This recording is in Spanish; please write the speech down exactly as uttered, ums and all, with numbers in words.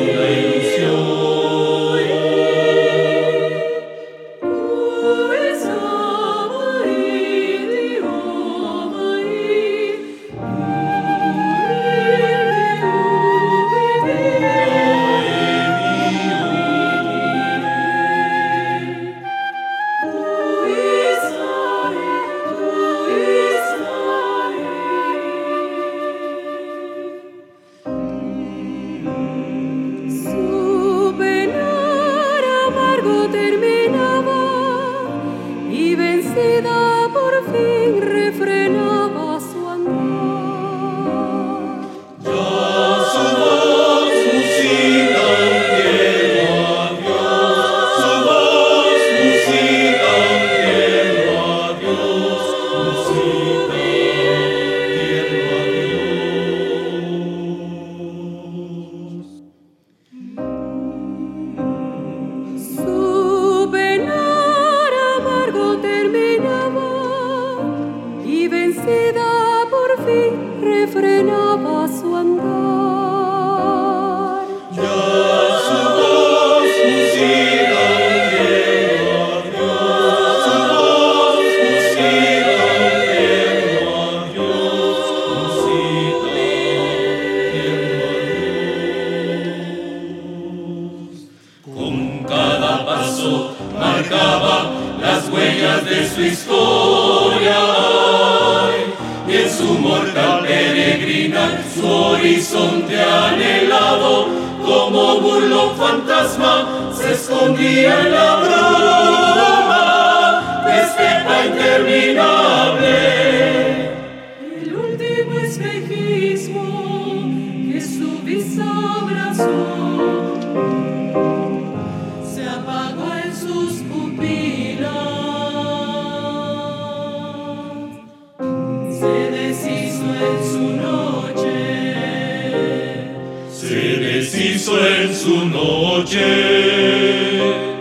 una ilusión. Su penar amargo terminaba y vencida por fin refrenaba su andar. Ya su voz musita un tierno adiós, su voz musita un tierno adiós, musita tierno adiós. Su penar amargo terminaba y vencida por fin refrenaba su andar. Ya su voz musita un tierno adiós, su voz musita un tierno adiós, musita tierno adiós. Con cada paso marcaba las huellas de su historia, ay, y en su mortal peregrinar su horizonte anhelado, como burlón fantasma, se escondía en la bruma de estepa interminable. El último espejismo que su vista abrazó se apagó en sus pupilas. Se deshizo en su noche. Se deshizo en su noche.